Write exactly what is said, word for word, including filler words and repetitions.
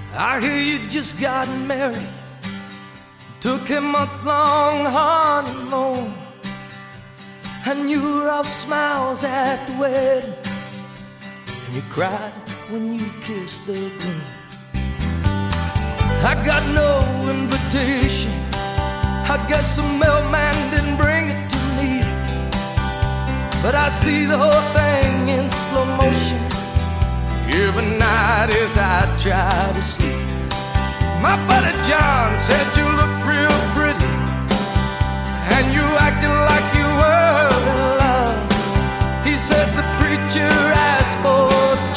I hear you just got married, took a month-long honeymoon, and you were all smiles at the wedding, and you cried when you kissed the groom. I got no invitation, I guess the mailman didn't bring it to me, but I see the whole thing in slow motion every night as I try to sleep. My buddy John said you looked real pretty, and you acted like you were